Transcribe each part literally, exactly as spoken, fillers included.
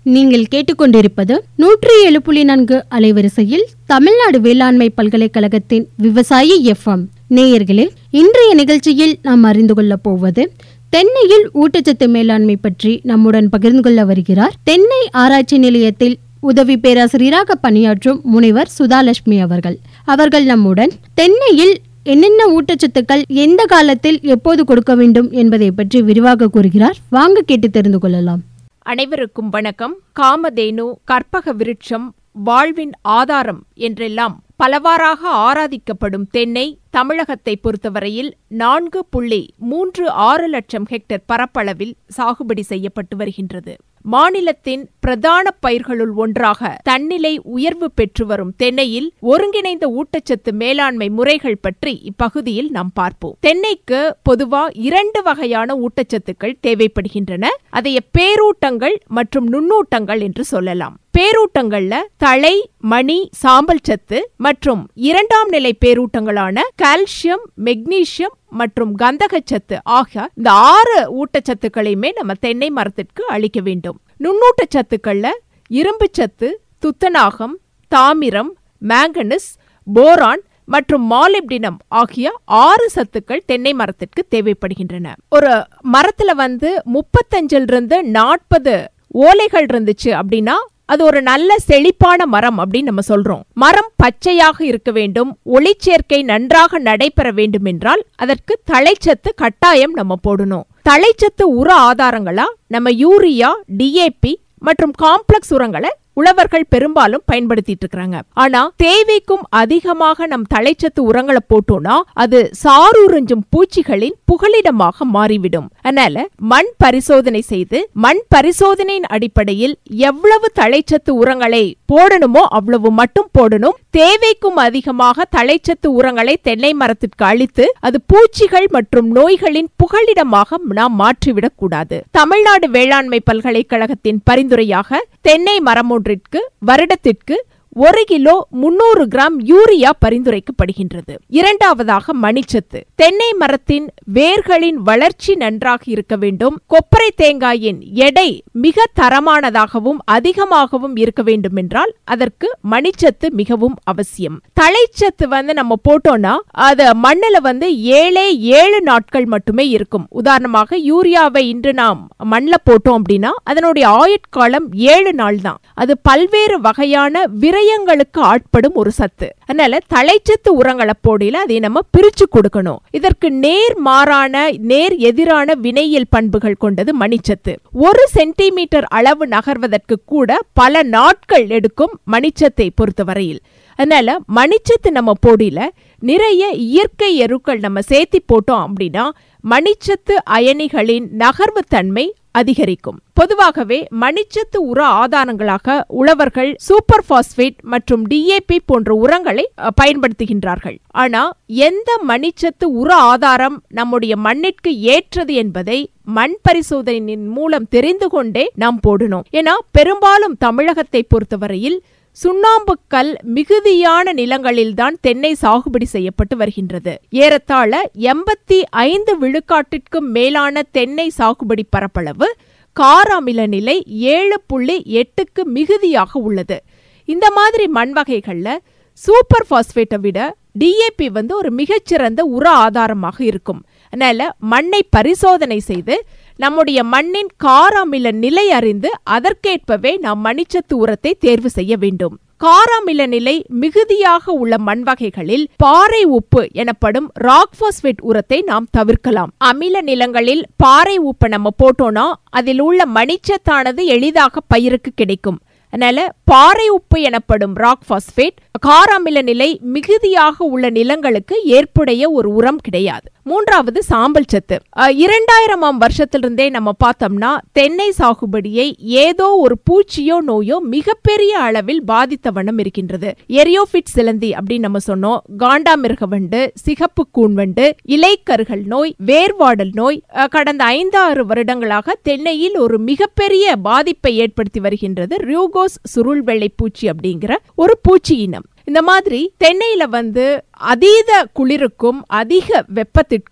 நீங்கள் கேட்டுக்கொண்டிருப்பது நூற்றி ஏழு புள்ளி நான்கு அலைவரிசையில் தமிழ்நாடு வேளாண்மை பல்கலைக்கழகத்தின் விவசாயி எஃப்எம். நேயர்களே, இன்றைய நிகழ்ச்சியில் நாம் அறிந்து கொள்ள போவது தென்னையில் ஊட்டச்சத்து மேலாண்மை பற்றி நம்முடன் பகிர்ந்து கொள்ள வருகிறார் தென்னை ஆராய்ச்சி நிலையத்தில் உதவி பேராசிரியராக பணியாற்றும் முனைவர் சுதாலட்சுமி அவர்கள். அவர்கள் நம்முடன் தென்னையில் என்னென்ன ஊட்டச்சத்துக்கள் எந்த காலத்தில் எப்போது கொடுக்க வேண்டும் என்பதை பற்றி விரிவாக கூறுகிறார். வாங்க கேட்டு தெரிந்து கொள்ளலாம். அனைவருக்கும் வணக்கம். காமதேனு, கற்பக விருட்சம், வாழ்வின் ஆதாரம் என்றெல்லாம் பலவாறாக ஆராதிக்கப்படும் தென்னை தமிழகத்தை பொறுத்தவரையில் நான்கு புள்ளி மூன்று ஆறு லட்சம் ஹெக்டேர் பரப்பளவில் சாகுபடி செய்யப்பட்டு வருகின்றது. மாநிலத்தின் பிரதான பயிர்களுள் ஒன்றாக தன்னிலை உயர்வு பெற்று வரும் தென்னையில் ஒருங்கிணைந்த ஊட்டச்சத்து மேலாண்மை முறைகள் பற்றி இப்பகுதியில் நாம் பார்ப்போம். தென்னைக்கு பொதுவா இரண்டு வகையான ஊட்டச்சத்துக்கள் தேவைப்படுகின்றன. அதைய பேரூட்டங்கள் மற்றும் நுண்ணூட்டங்கள் என்று சொல்லலாம். பேரூட்டங்கள்ல தழை, மணி, சாம்பல் சத்து மற்றும் இரண்டாம் நிலை பேரூட்டங்களான கால்சியம், மெக்னீசியம் மற்றும் கந்தகச்சத்து ஆகிய இந்த ஆறு ஊட்டச்சத்துக்களையுமே நம்ம தென்னை மரத்திற்கு அளிக்க வேண்டும். நுண்ணூட்டச்சத்துக்கள்ல இரும்பு சத்து, துத்தநாகம், தாமிரம், மேங்கனீஸ், போரான் மற்றும் மாலிப்டினம் ஆகிய ஆறு சத்துக்கள் தென்னை மரத்திற்கு தேவைப்படுகின்றன. ஒரு மரத்துல வந்து முப்பத்தஞ்சில் இருந்து நாற்பது ஓலைகள் இருந்துச்சு அப்படின்னா அது ஒரு நல்ல செழிப்பான மரம் அப்படின்னு நம்ம சொல்றோம். மரம் பச்சையாக இருக்க வேண்டும், ஒளிச்சேர்க்கை நன்றாக நடைபெற வேண்டும் என்றால் அதற்கு தழைச்சத்து கட்டாயம் நம்ம போடணும். தழைச்சத்து உர ஆதாரங்களா நம்ம யூரியா, டிஏபி மற்றும் காம்ப்ளெக்ஸ் உரங்களை உழவர்கள் பெரும்பாலும் பயன்படுத்திட்டு இருக்காங்க. ஆனா தேவைக்கும் அதிகமாக நம் தழைச்சத்து உரங்களை போட்டோம்னா அது சாரூரிஞ்சும் பூச்சிகளின் புகலிடமாக மாறிவிடும். அதனால மண் பரிசோதனை செய்து மண் பரிசோதனையின் அடிப்படையில் எவ்வளவு தழைச்சத்து உரங்களை போடணுமோ அவ்வளவு மட்டும் போடணும். தேவைக்கும் அதிகமாக தழைச்சத்து உரங்களை தென்னை மரத்திற்கு அளித்து அது பூச்சிகள் மற்றும் நோய்களின் புகலிடமாக நாம் மாற்றிவிடக் கூடாது. தமிழ்நாடு வேளாண்மை பல்கலைக்கழகத்தின் பரிந்துரையாக தென்னை மரம் ஒன்றிற்கு வருடத்திற்கு ஒரு கிலோ முன்னூறு கிராம் யூரியா பரிந்துரைக்கப்படுகின்றது. இரண்டாவதாக மணிச்சத்து. தென்னை மரத்தின் வேர்களின் வளர்ச்சி நன்றாக இருக்க வேண்டும். கொப்பரை தேங்காயின் எடை மிக தரமானதாகவும் அதிகமாகவும் இருக்க வேண்டும் என்றால் அதற்கு மணிச்சத்து மிகவும் அவசியம். தழைச்சத்து வந்து நம்ம போட்டோம்னா அது மண்ணுல வந்து ஏழே ஏழு நாட்கள் மட்டுமே இருக்கும். உதாரணமாக யூரியாவை இன்று நாம் மண்ணில் போட்டோம் அப்படின்னா அதனுடைய ஆயுட்காலம் ஏழு நாள் தான். அது பல்வேறு வகையான விரயங்களுக்கு ஆட்படும் ஒரு சத்து. அதனால தழைச்சத்து உரங்களை போடையில அதை நம்ம பிரிச்சு கொடுக்கணும். இதற்கு நேர் மாறான நேர் எதிரான வினையியல் பண்புகள் கொண்டது மணிச்சத்து. ஒரு சென்டிமீட்டர் அளவு நகர்வதற்கு கூட பல நாட்கள் எடுக்கும் மணிச்சத்தை பொறுத்தவரையில். அதனால மணிச்சத்து நம்ம போடியில நிறைய இயற்கை எருக்கள் நம்ம சேர்த்தி போட்டோம் அப்படின்னா மணிச்சத்து அயனிகளின் நகர்வு தன்மை அதிகரிக்கும். பொதுவாகவே மணிச்சத்து உர ஆதாரங்களாக உழவர்கள் சூப்பர் பாஸ்பேட் மற்றும் டிஏபி போன்ற உரங்களை பயன்படுத்துகின்றார்கள். ஆனா எந்த மணிச்சத்து உர ஆதாரம் நம்முடைய மண்ணிற்கு ஏற்றது என்பதை மண் பரிசோதனையின் மூலம் தெரிந்து கொண்டே நாம் போடணும். ஏன்னா பெரும்பாலும் தமிழகத்தை பொறுத்தவரையில் சுண்ணாம்பு கல் மிகுதியான நிலங்களில்தான் தென்னை சாகுபடி செய்யப்பட்டு வருகின்றது. ஏறத்தாழ எண்பத்தி ஐந்து விழுக்காட்டிற்கும் மேலான தென்னை சாகுபடி பரப்பளவு காராமில நிலை ஏழு புள்ளி எட்டுக்கு மிகுதியாக உள்ளது. இந்த மாதிரி மண் வகைகள்ல சூப்பர் பாஸ்பேட்டை விட டிஏபி வந்து ஒரு மிகச்சிறந்த உர ஆதாரமாக இருக்கும். அதனால மண்ணை பரிசோதனை செய்து நம்முடைய மண்ணின் காராமில நிலை அறிந்து அதற்கேற்பவே நாம் மணிச்சத்து உரத்தை தேர்வு செய்ய வேண்டும். காராமில நிலை மிகுதியாக உள்ள மண் வகைகளில் பாறை உப்பு எனப்படும் ராக் பாஸ்பேட் உரத்தை நாம் தவிர்க்கலாம். அமில நிலங்களில் பாறை உப்பை நம்ம போட்டோம்னா அதில் உள்ள மணிச்சத்தானது எளிதாக பயிருக்கு கிடைக்கும். அதனால பாறை உப்பு எனப்படும் ராக் பாஸ்பேட் காராமில நிலை மிகுதியாக உள்ள நிலங்களுக்கு ஏற்புடைய ஒரு உரம் கிடையாது. மூன்றாவது சாம்பல் சத்து. இரண்டாயிரமாம் வருஷத்திலிருந்தே நம்ம பார்த்தோம்னா தென்னை சாகுபடியை ஏதோ ஒரு பூச்சியோ நோயோ மிகப்பெரிய அளவில் பாதித்த வண்ணம் இருக்கின்றது. எரியோபிட் சிலந்தி அப்படின்னு நம்ம சொன்னோம், காண்டாமிருக வண்டு, சிகப்பு கூன்வண்டு, இலைக்கருகள் நோய், வேர்வாடல் நோய் கடந்த ஐந்தாறு வருடங்களாக தென்னையில் ஒரு மிகப்பெரிய பாதிப்பை ஏற்படுத்தி வருகின்றது. ரியூகோஸ் சுருள் வெள்ளை பூச்சி அப்படிங்கிற ஒரு பூச்சி இனம். இந்த மாதிரி தென்னையில வந்து அதீத குளிருக்கும் அதிக வெப்பத்திற்கும்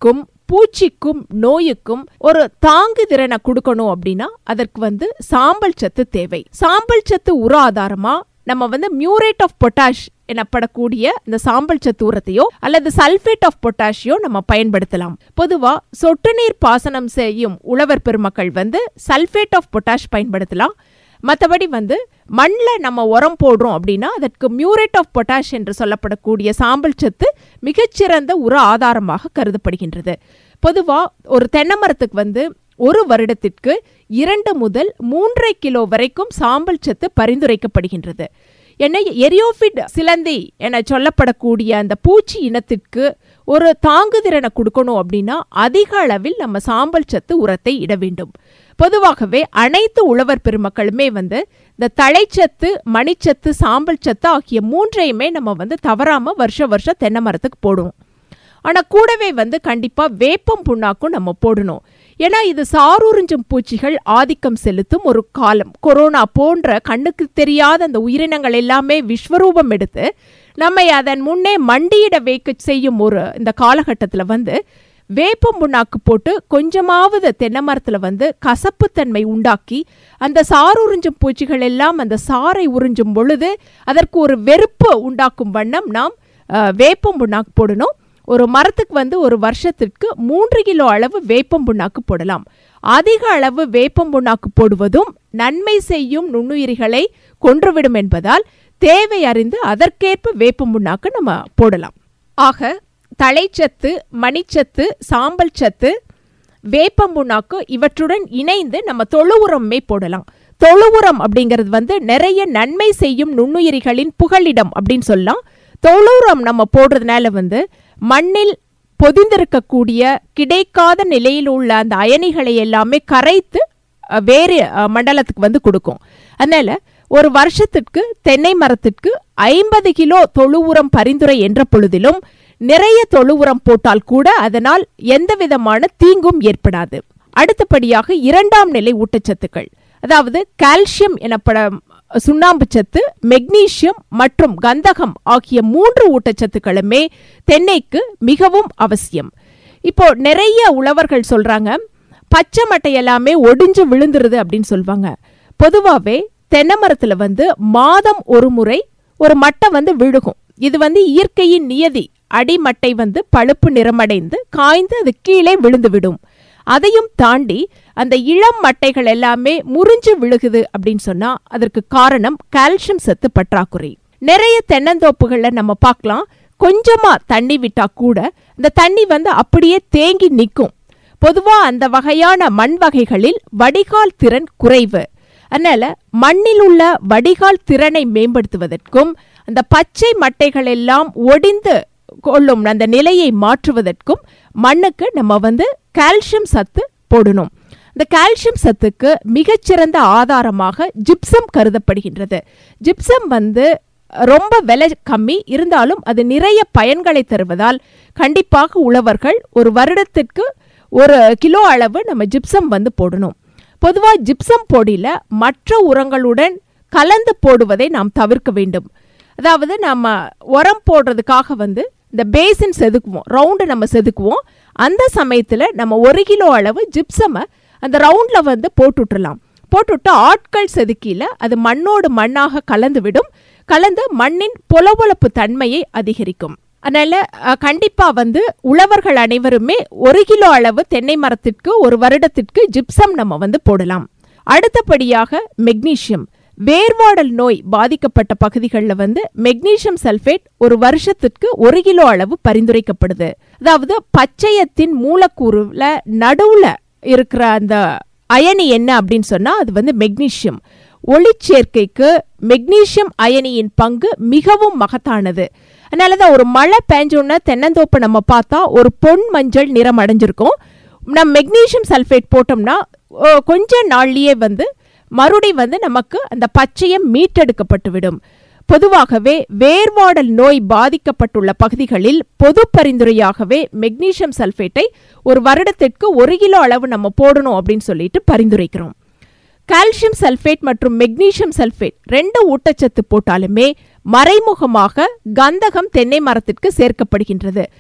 பூச்சிக்கும் நோயுக்கும் ஒரு தாங்கு திறனை கொடுக்கணும் அப்படின்னா அதற்கு வந்து சாம்பல் சத்து தேவை. சாம்பல் சத்து உர ஆதாரமா நம்ம வந்து மியூரேட் ஆஃப் பொட்டாஷ் எனப்படக்கூடிய இந்த சாம்பல் சத்து உரத்தையோ அல்லது சல்பேட் ஆஃப் பொட்டாஷியோ நம்ம பயன்படுத்தலாம். பொதுவா சொட்டு நீர் பாசனம் செய்யும் உழவர் பெருமக்கள் வந்து சல்பேட் ஆஃப் பொட்டாஷ் பயன்படுத்தலாம். மற்றபடி வந்து மண்ணில் நம்ம உரம் போடுறோம் அப்படின்னா அதற்கு மியூரேட் ஆஃப் பொட்டாஷ் என்று சொல்லப்படக்கூடிய சாம்பல் சத்து மிகச்சிறந்த உர ஆதாரமாக கருதப்படுகின்றது. பொதுவாக ஒரு தென்னை மரத்துக்கு வந்து ஒரு வருடத்திற்கு இரண்டு முதல் மூன்றரை கிலோ வரைக்கும் சாம்பல் சத்து பரிந்துரைக்கப்படுகின்றது. என்ன எரியோஃபிட் சிலந்தி என சொல்லப்படக்கூடிய அந்த பூச்சி இனத்திற்கு ஒரு தாங்குதிறனை கொடுக்கணும் அப்படின்னா அதிக அளவில் நம்ம சாம்பல் சத்து உரத்தை இட வேண்டும். பொதுவாகவே அனைத்து உழவர் பெருமக்களுமே வந்து இந்த தழைச்சத்து, மணிச்சத்து, சாம்பல் சத்து ஆகிய மூன்றையுமே நம்ம வந்து தவறாம வருஷ வருஷம் தென்னை மரத்துக்கு போடுவோம். ஆனால் கூடவே வந்து கண்டிப்பாக வேப்பம் புண்ணாக்கும் நம்ம போடணும். ஏன்னா இது சாரூரிஞ்சும் பூச்சிகள் ஆதிக்கம் செலுத்தும் ஒரு காலம். கொரோனா போன்ற கண்ணுக்கு தெரியாத அந்த உயிரினங்கள் எல்லாமே விஸ்வரூபம் எடுத்து நம்மை அதன் முன்னே மண்டியிட வைக்க செய்யும் ஒரு இந்த காலகட்டத்தில் வந்து வேப்பம் புண்ணாக்கு போட்டு கொஞ்சமாவது தென்னை மரத்தில் வந்து கசப்புத்தன்மை உண்டாக்கி அந்த சார் உறிஞ்சும் பூச்சிகள் எல்லாம் அந்த சாரை உறிஞ்சும் பொழுது அதற்கு ஒரு வெறுப்பு உண்டாக்கும் வண்ணம் நாம் வேப்பம் புண்ணாக்கு போடணும். ஒரு மரத்துக்கு வந்து ஒரு வருஷத்திற்கு மூன்று கிலோ அளவு வேப்பம் புண்ணாக்கு போடலாம். அதிக அளவு வேப்பம் புண்ணாக்கு போடுவதும் நன்மை செய்யும் நுண்ணுயிரிகளை கொன்றுவிடும் என்பதால் தேவை அறிந்து அதற்கேற்ப வேப்பம் புண்ணாக்கு நம்ம போடலாம். ஆக தழைச்சத்து, மணிச்சத்து, சாம்பல் சத்து, வேப்பம் புண்ணாக்கு இவற்றுடன் இணைந்து நம்ம தொழு உரமே போடலாம். தொழு உரம் அப்படிங்கிறது வந்து நிறைய நன்மை செய்யும் நுண்ணுயிரிகளின் புகலிடம் அப்படின்னு சொல்லலாம். தொழு உரம் நம்ம போடுறதுனால வந்து மண்ணில் பொதிந்திருக்கக்கூடிய கிடைக்காத நிலையில் உள்ள அந்த அயனிகளை எல்லாமே கரைத்து வேறு மண்டலத்துக்கு வந்து கொடுக்கும். அதனால ஒரு வருஷத்திற்கு தென்னை மரத்திற்கு ஐம்பது கிலோ தொழு உரம் பரிந்துரை என்ற பொழுதிலும் நிறைய தொழு உரம் போட்டால் கூட அதனால் எந்த விதமான தீங்கும் ஏற்படாது. அடுத்தபடியாக இரண்டாம் நிலை ஊட்டச்சத்துக்கள், அதாவது கால்சியம் எனப்படும் சுண்ணாம்பு சத்து, மெக்னீசியம் மற்றும் கந்தகம் ஆகிய மூன்று ஊட்டச்சத்துக்களுமே தென்னைக்கு மிகவும் அவசியம். இப்போ நிறைய உழவர்கள் சொல்றாங்க பச்சை மட்டை எல்லாமே ஒடிஞ்சு விழுந்துருது அப்படின்னு சொல்லுவாங்க. பொதுவாகவே தென்னை மரத்துல வந்து மாதம் ஒரு முறை ஒரு மட்டை வந்து விழுகும். இது வந்து இயற்கையின் நியதி. அடிமட்டை வந்து பழுப்பு நிறமடைந்து காய்ந்து அது கீழே விழுந்து விடும். அதையும் தாண்டி அந்த இளம் மட்டைகள் எல்லாமே முறிஞ்சு விழுகுது அப்படின்னு சொன்னா அதற்கு காரணம் கால்சியம் சத்து பற்றாக்குறை. நிறைய தென்னந்தோப்புகள்ல நம்ம பார்க்கலாம், கொஞ்சமா தண்ணி விட்டா கூட இந்த தண்ணி வந்து அப்படியே தேங்கி நிற்கும். பொதுவா அந்த வகையான மண் வகைகளில் வடிகால் திறன் குறைவு. அதனால மண்ணில் உள்ள வடிகால் திறனை மேம்படுத்துவதற்கும் அந்த பச்சை மட்டைகள் எல்லாம் ஒடிந்து கொள்ளும் அந்த நிலையை மாற்றுவதற்கும் மண்ணுக்கு நம்ம வந்து கால்சியம் சத்து போடணும். இந்த கால்சியம் சத்துக்கு மிகச்சிறந்த ஆதாரமாக ஜிப்சம் கருதப்படுகின்றது. ஜிப்சம் வந்து ரொம்ப விலை கம்மி இருந்தாலும் அது நிறைய பயன்களை தருவதால் கண்டிப்பாக உழவர்கள் ஒரு வருடத்திற்கு ஒரு கிலோ அளவு நம்ம ஜிப்சம் வந்து போடணும். பொதுவாக ஜிப்சம் பொடியில மற்ற உரங்களுடன் கலந்து போடுவதை நாம் தவிர்க்க வேண்டும். அதாவது நம்ம உரம் போடுறதுக்காக வந்து இந்த பேசின் செதுக்குவோம், ரவுண்டு நம்ம செதுக்குவோம். அந்த சமயத்தில் நம்ம ஒரு கிலோ அளவு ஜிப்சமை அந்த ரவுண்டில் வந்து போட்டுவிட்டுலாம். போட்டுவிட்டு ஆட்கள் செதுக்கியில் அது மண்ணோடு மண்ணாக கலந்து விடும். கலந்து மண்ணின் பொலபொலப்பு தன்மையை அதிகரிக்கும். அதனால் கண்டிப்பாக வந்து உழவர்கள் அனைவருமே ஒரு கிலோ அளவு தென்னை மரத்திற்கு ஒரு வருடத்திற்கு ஜிப்சம் நம்ம வந்து போடலாம். அடுத்தபடியாக மெக்னீசியம். வேர்வாடல் நோய் பாதிக்கப்பட்ட பகுதிகளில் வந்து மெக்னீசியம் சல்பேட் ஒரு வருஷத்திற்கு ஒரு கிலோ அளவு பரிந்துரைக்கப்படுது. அதாவது பச்சையத்தின் மூலக்கூறுல நடுவுல இருக்கிற அந்த அயனி என்ன அப்படின்னு சொன்னா அது வந்து மெக்னீசியம். ஒளிச்சேர்க்கைக்கு மெக்னீசியம் அயனியின் பங்கு மிகவும் மகத்தானது. அதனாலதான் ஒரு மழை பெஞ்சோன்னா தென்னந்தோப்பை நம்ம பார்த்தா ஒரு பொன் மஞ்சள் நிறம் அடைஞ்சிருக்கும். நம்ம மெக்னீசியம் சல்பேட் போட்டோம்னா கொஞ்ச நாள்லயே வந்து மறுபடி வந்து நமக்கு அந்த பச்சையம் மீட்டெடுக்கப்பட்டு விடும். பொதுவாகவே வேர்வாடல் நோய் பாதிக்கப்பட்டுள்ள பகுதிகளில் பொது பரிந்துரையாகவே மெக்னீசியம் சல்பேட்டை ஒரு வருடத்திற்கு ஒரு கிலோ அளவு நம்ம போடணும் அப்படின்னு சொல்லிட்டு பரிந்துரைக்கிறோம். கால்சியம் சல்பேட் மற்றும் மெக்னீசியம் சல்பேட் ரெண்டு ஊட்டச்சத்து போட்டாலுமே மறைமுகமாக கந்தகம் தென்னை மரத்திற்கு சேர்க்கப்படுகின்றது.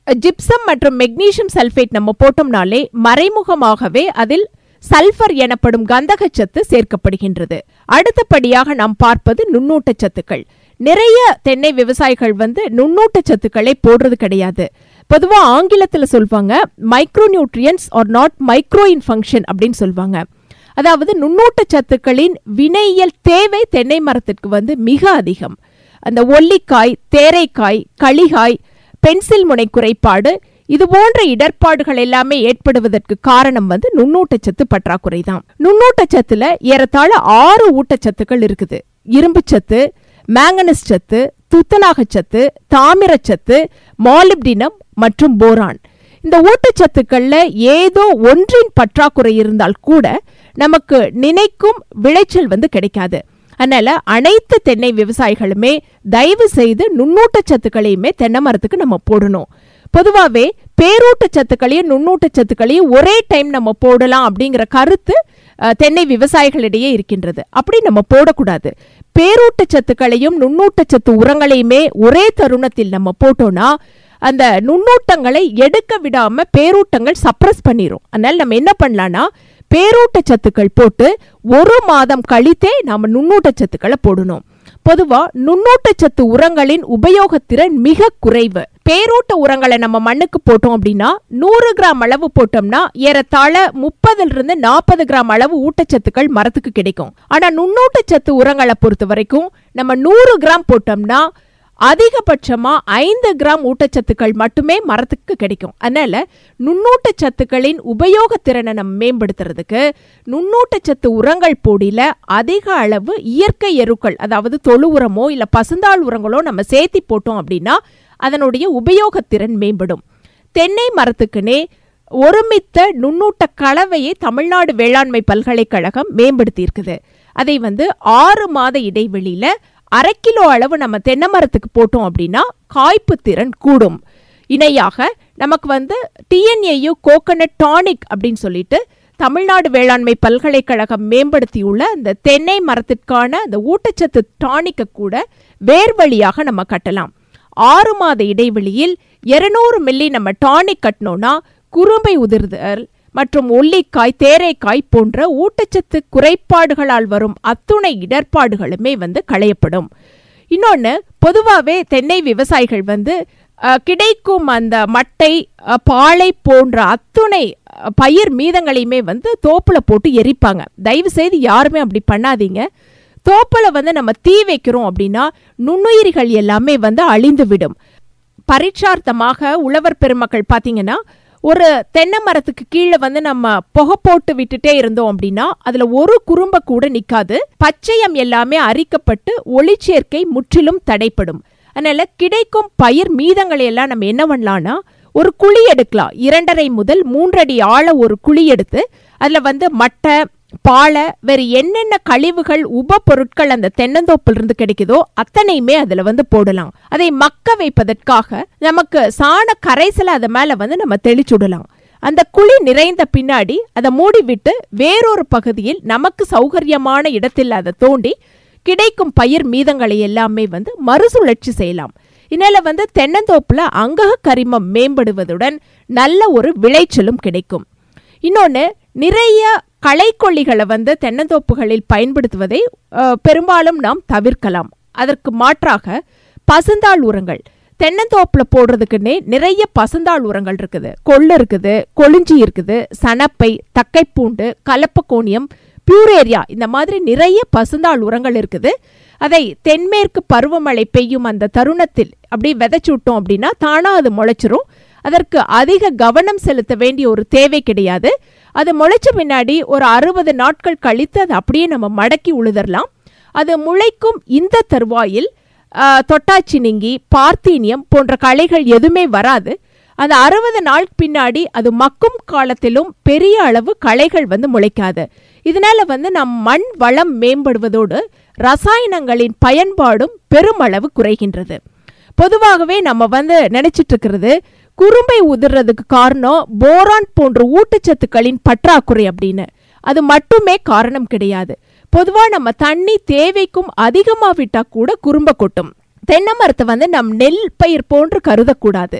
ஜிப்சம் மற்றும் மெக்னீசியம் சல்பேட் நம்ம போட்டோம்னாலே மறைமுகமாகவே அதில் சல்பர் எனப்படும் கந்தகச்சத்து சேர்க்கப்படுகின்றது. அடுத்தபடியாக நாம் பார்ப்பது நுண்ணூட்டச்சத்துக்கள். நிறைய தென்னை விவசாயிகள் வந்து நுண்ணூட்டச்சத்துக்களை போடுறது கிடையாது. பொதுவா ஆங்கிலத்தில் சொல்வாங்க micro nutrients are not micro in function அப்படின்னு சொல்வாங்க. அதாவது நுண்ணூட்டச்சத்துக்களின் வினையியல் தேவை தென்னை மரத்திற்கு வந்து மிக அதிகம். அந்த ஒல்லிக்காய், தேரைக்காய், களிகாய், பென்சில் முனை குறைபாடு இது போன்ற இடர்பாடுகள் எல்லாமே ஏற்படுவதற்கு காரணம் வந்து நுண்ணூட்டச்சத்து பற்றாக்குறை தான். நுண்ணூட்டச்சத்துல ஏறத்தாழ ஆறு ஊட்டச்சத்துக்கள் இருக்குது. இரும்பு சத்து, மேங்கனஸ் சத்து, துத்தநாகச்சத்து, தாமிரச்சத்து, மாலிப்டினம் மற்றும் போரான். இந்த ஊட்டச்சத்துக்கள்ல ஏதோ ஒன்றின் பற்றாக்குறை இருந்தால் கூட நமக்கு நினைக்கும் விளைச்சல் வந்து கிடைக்காது. அதனால அனைத்து தென்னை விவசாயிகளுமே தயவு செய்து நுண்ணூட்டச்சத்துக்களையுமே தென்னை மரத்துக்கு நம்ம போடணும். பொதுவாகவே பேரூட்டச்சத்துக்களையும் நுண்ணூட்டச்சத்துக்களையும் ஒரே டைம் நம்ம போடலாம் அப்படிங்கிற கருத்து தென்னை விவசாயிகளிடையே இருக்கின்றது. அப்படி நம்ம போடக்கூடாது. பேரூட்டச்சத்துக்களையும் நுண்ணூட்டச்சத்து உரங்களையுமே ஒரே தருணத்தில் நம்ம போட்டோம்னா அந்த நுண்ணூட்டங்களை எடுக்க விடாம பேரூட்டங்கள் சப்ரஸ் பண்ணிரும். அதனால நம்ம என்ன பண்ணலாம்னா பேரூட்டச்சத்துக்கள் போட்டு ஒரு மாதம் கழித்தே நாம நுண்ணூட்டச்சத்துக்களை போடணும். பொதுவா நுண்ணூட்டச்சத்து உரங்களின் உபயோகத்திறன் மிக குறைவு. பேரூட்ட உரங்களை நம்ம மண்ணுக்கு போட்டோம் அப்படின்னா நூறு கிராம் அளவு போட்டோம்னா ஏறத்தாழ முப்பதுல இருந்து நாற்பது கிராம் அளவு ஊட்டச்சத்துக்கள் மரத்துக்கு கிடைக்கும். ஆனா நுண்ணூட்டச்சத்து உரங்களை பொறுத்த வரைக்கும் நம்ம நூறு கிராம் போட்டோம்னா அதிகபட்சமா ஐந்து கிராம் ஊட்டச்சத்துக்கள் மட்டுமே மரத்துக்கு கிடைக்கும். அதனால நுண்ணூட்டச்சத்துக்களின் உபயோகத்திறனை நம்ம மேம்படுத்துறதுக்கு நுண்ணூட்டச்சத்து உரங்கள் போடியில அதிக அளவு இயற்கை எருக்கள், அதாவது தொழு உரமோ இல்ல பசுந்தாள் உரங்களோ நம்ம சேர்த்தி போட்டோம் அப்படின்னா அதனுடைய உபயோகத்திறன் மேம்படும். தென்னை மரத்துக்குனே ஒருமித்த நுண்ணூட்ட கலவையை தமிழ்நாடு வேளாண்மை பல்கலைக்கழகம் மேம்படுத்தி இருக்குது. அதை வந்து ஆறு மாத இடைவெளியில அரை கிலோ அளவு நம்ம தென்னை மரத்துக்கு போட்டோம் அப்படின்னா காய்ப்பு திறன் கூடும். இணையாக நமக்கு வந்து டிஎன்ஏயு கோகனட் டானிக் அப்படின்னு சொல்லிட்டு தமிழ்நாடு வேளாண்மை பல்கலைக்கழகம் மேம்படுத்தியுள்ள அந்த தென்னை மரத்திற்கான அந்த ஊட்டச்சத்து டானிக்கை கூட வேர் வழியாக நம்ம கட்டலாம். ஆறு மாத இடைவெளியில் இருநூறு மில்லி நம்ம டானிக் கட்டினோம்னா குறும்பை உதிர்தல் மற்றும் ஒல்லிக்காய், தேரைக்காய் போன்ற ஊட்டச்சத்து குறைபாடுகளால் வரும் அத்துணை இடர்பாடுகளுமே வந்து களையப்படும். இன்னொன்று, பொதுவாகவே தென்னை விவசாயிகள் வந்து கிடைக்கும் அந்த மட்டை, பாலை போன்ற அத்துணை பயிர் மீதங்களையுமே வந்து தோப்புல போட்டு எரிப்பாங்க. தயவு செய்து யாருமே அப்படி பண்ணாதீங்க. தோப்புல வந்து நம்ம தீ வைக்கிறோம் அப்படின்னா நுண்ணுயிரிகள் எல்லாமே வந்து அழிந்து விடும். பரீட்சார்த்தமாக உழவர் பெருமக்கள் பார்த்தீங்கன்னா ஒரு தென்னை மரத்துக்கு கீழே வந்து நம்ம புகை போட்டு விட்டுட்டே இருந்தோம் அப்படின்னா அதுல ஒரு குறும்ப கூட நிக்காது. பச்சையம் எல்லாமே அரிக்கப்பட்டு ஒளிச்சேர்க்கை முற்றிலும் தடைப்படும். அதனால கிடைக்கும் பயிர் மீதங்களை எல்லாம் நம்ம என்ன பண்ணலாம்னா ஒரு குழி எடுக்கலாம். இரண்டரை முதல் மூன்றடி ஆழ ஒரு குழி எடுத்து அதுல வந்து மட்டை, பாலை, வேறு என்னென்ன கழிவுகள் உப பொருட்கள் அந்த தென்னந்தோப்பில் இருந்து கிடைக்குதோ அத்தனையுமே அதுல வந்து போடலாம். அதை மக்க வைப்பதற்காக நமக்கு சாண கரைசலை அது மேல வந்து நம்ம தெளிச்சுடலாம். அந்த குழி நிறைந்த பின்னாடி அதை மூடி விட்டு வேறொரு பகுதியில் நமக்கு சௌகரியமான இடத்தில் அதை தோண்டி கிடைக்கும் பயிர் மீதங்களை எல்லாமே வந்து மறுசுழற்சி செய்யலாம். இதனால வந்து தென்னந்தோப்புல அங்கக கரிமம் மேம்படுவதுடன் நல்ல ஒரு விளைச்சலும் கிடைக்கும். இன்னொன்னு, நிறைய களைக்கொல்லிகளை வந்து தென்னந்தோப்புகளில் பயன்படுத்துவதை பெரும்பாலும் நாம் தவிர்க்கலாம். அதற்கு மாற்றாக பசுந்தாள் உரங்கள், தென்னந்தோப்புல போடுறதுக்குன்னே நிறைய பசுந்தாள் உரங்கள் இருக்குது. கொள்ளு இருக்குது, கொளிஞ்சி இருக்குது, சனப்பை, தக்கைப்பூண்டு, கலப்பக்கோணியம், பியூரேரியா, இந்த மாதிரி நிறைய பசுந்தாள் உரங்கள் இருக்குது. அதை தென்மேற்கு பருவமழை பெய்யும் அந்த தருணத்தில் அப்படி விதைச்சு விட்டோம் அப்படின்னா தானா அது முளைச்சிரும். அதற்கு அதிக கவனம் செலுத்த வேண்டிய ஒரு தேவை கிடையாது. அது முளைச்ச பின்னாடி ஒரு அறுபது நாட்கள் கழித்து அதை அப்படியே நம்ம மடக்கி உழுதரலாம். அது முளைக்கும் இந்த தருவாயில் தொட்டாச்சினிங்கி, பார்த்தீனியம் போன்ற களைகள் எதுவுமே வராது. அந்த அறுபது நாள் பின்னாடி அது மக்கும் காலத்திலும் பெரிய அளவு களைகள் வந்து முளைக்காது. இதனால வந்து நம் மண் வளம் மேம்படுவதோடு ரசாயனங்களின் பயன்பாடும் பெருமளவு குறைகின்றது. பொதுவாகவே நம்ம வந்து நினைச்சிட்டு இருக்கிறது குறும்பை உதிர்றதுக்கு காரணம் போரான் போன்ற ஊட்டச்சத்துக்களின் பற்றாக்குறை அப்படின்னு. அது மட்டுமே காரணம் கிடையாது. பொதுவா நம்ம தண்ணி தேவைக்கும் அதிகமா விட்டா கூட குறும்ப கொட்டும். தென்னை மரத்தை வந்து நம் நெல் பயிர் போன்று கருதக்கூடாது.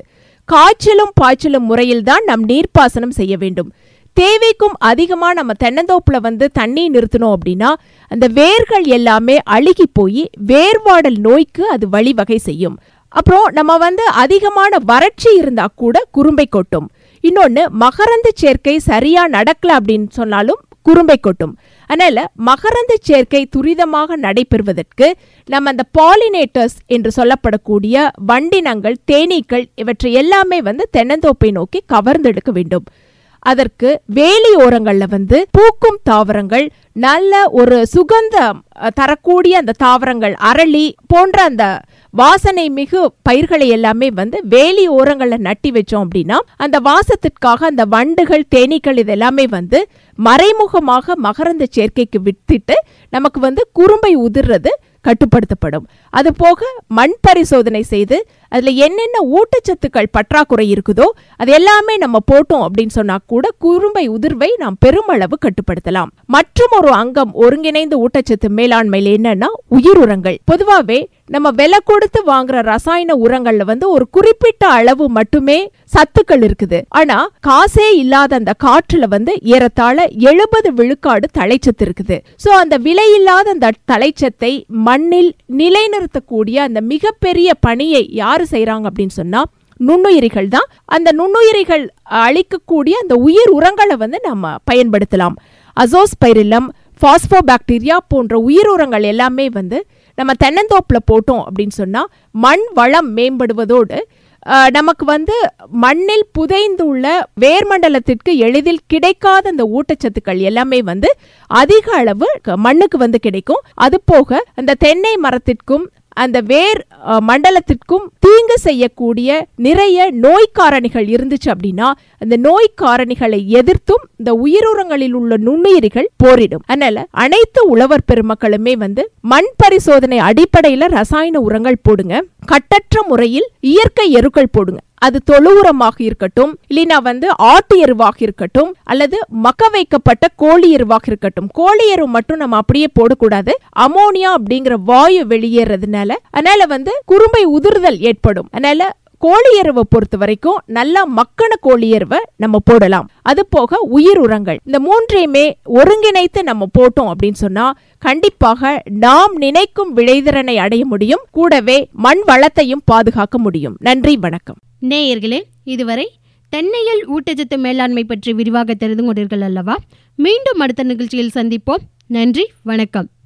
காய்ச்சலும் பாய்ச்சலும் முறையில்தான் நாம் நீர்ப்பாசனம் செய்ய வேண்டும். தேவைக்கும் அதிகமா நம்ம தென்னந்தோப்புல வந்து தண்ணி நிறுத்தணும் அப்படின்னா அந்த வேர்கள் எல்லாமே அழுகி போய் வேர்வாடல் நோய்க்கு அது வழிவகை செய்யும். அப்புறம் நம்ம வந்து அதிகமான வறட்சி இருந்தா கூட குரும்பை கொட்டும். இன்னொன்னு, மகரந்த சேர்க்கை சரியா நடக்கல அப்படின்னு சொன்னாலும் குரும்பை கொட்டும். அதனால மகரந்த சேர்க்கை துரிதமாக நடைபெறுவதற்கு நம்ம அந்த பாலினேட்டர்ஸ் என்று சொல்லப்படக்கூடிய வண்டினங்கள், தேனீக்கள் இவற்றை எல்லாமே வந்து தென்னந்தோப்பை நோக்கி கவர்ந்தெடுக்க வேண்டும். அதற்கு வேலி ஓரங்கள்ல வந்து பூக்கும் தாவரங்கள், நல்ல ஒரு சுகந்தம் தரக்கூடிய அந்த தாவரங்கள், அரளி போன்ற அந்த வாசனை மிகு பயிர்களை எல்லாமே வந்து வேலி ஓரங்கள்ல நட்டி வச்சோம் அப்படின்னா அந்த வாசத்திற்காக அந்த வண்டுகள், தேனீக்கள் இதெல்லாமே வந்து மறைமுகமாக மகரந்த சேர்க்கைக்கு விட்டுட்டு நமக்கு வந்து குரும்பை உதிர்றது கட்டுப்படுத்தப்படும். அது போக மண் பரிசோதனை செய்து அதுல என்னென்ன ஊட்டச்சத்துக்கள் பற்றாக்குறை இருக்குதோ அது எல்லாமே நம்ம போட்டோம் அப்படின்னு சொன்னா கூட குரும்பை உதிர்வை நாம் பெருமளவு கட்டுப்படுத்தலாம். மற்றும் ஒரு அங்கம் ஒருங்கிணைந்த ஊட்டச்சத்து மேலாண்மையில என்னன்னா உயிர் உரங்கள். பொதுவாவே நம்ம விலை கொடுத்து வாங்குற ரசாயன உரங்கள்ல வந்து ஒரு குறிப்பிட்ட அளவு மட்டுமே சத்துக்கள் இருக்குது. ஆனா காசே இல்லாத அந்த காற்றுல வந்து ஏறத்தாழ எழுபது விழுக்காடு தலைச்சத்து இருக்குது. சோ அந்த விலையில்லாத அந்த தலைச்சத்தை மண்ணில் நிலைநிறுத்தக்கூடிய அந்த மிகப்பெரிய பணியை யாரு செய்யறாங்க அப்படின்னு சொன்னா நுண்ணுயிரிகள் தான். அந்த நுண்ணுயிரிகள் அளிக்கக்கூடிய அந்த உயிர் உரங்களை வந்து நம்ம பயன்படுத்தலாம். அசோஸ்பைரில்லம், பாஸ்போபாக்டீரியா போன்ற உயிர் உரங்கள் எல்லாமே வந்து நம்ம தென்னந்தோப்புல போட்டோம் அப்படின்னு சொன்னா மண் வளம் மேம்படுவதோடு நமக்கு வந்து மண்ணில் புதைந்துள்ள வேர்மண்டலத்திற்கு எளிதில் கிடைக்காத அந்த ஊட்டச்சத்துக்கள் எல்லாமே வந்து அதிக அளவு மண்ணுக்கு வந்து கிடைக்கும். அது போக அந்த தென்னை மரத்திற்கும் அந்த வேர் மண்டலத்திற்கும் தீங்கு செய்யக்கூடிய நிறைய நோய்க்காரணிகள் இருந்துச்சு அப்படின்னா அந்த நோய்க்காரணிகளை எதிர்த்தும் இந்த உயிரினங்களில் உள்ள நுண்ணுயிரிகள் போரிடும். அதனால அனைத்து உழவர் பெருமக்களுமே வந்து மண் பரிசோதனை அடிப்படையில ரசாயன உரங்கள் போடுங்க. கட்டற்ற முறையில் இயற்கை எருக்கள் போடுங்க. அது தொழு உரமாக இருக்கட்டும், இல்லைனா வந்து ஆட்டு எருவாக இருக்கட்டும், அல்லது மக்க வைக்கப்பட்ட கோழி எருவாக இருக்கட்டும். கோழி எரு மட்டும் நம்ம அப்படியே போடக்கூடாது. அமோனியா அப்படிங்கிற வாயு வெளியேறதுனால அதனால வந்து குரும்பை உதிர்தல் ஏற்படும். அதனால கோழி எருவை பொறுத்த வரைக்கும் நல்லா மக்கன கோழி எருவை நம்ம போடலாம். அது போக உயிர் உரங்கள், இந்த மூன்றையுமே ஒருங்கிணைத்து நம்ம போட்டோம் அப்படின்னு சொன்னா கண்டிப்பாக நாம் நினைக்கும் விளைதிறனை அடைய முடியும். கூடவே மண் வளத்தையும் பாதுகாக்க முடியும். நன்றி, வணக்கம். நேயர்களே, இதுவரை தென்னையில் ஊட்டச்சத்து மேலாண்மை பற்றி விரிவாக தெரிந்து கொண்டீர்கள் அல்லவா? மீண்டும் அடுத்த நிகழ்ச்சியில் சந்திப்போம். நன்றி, வணக்கம்.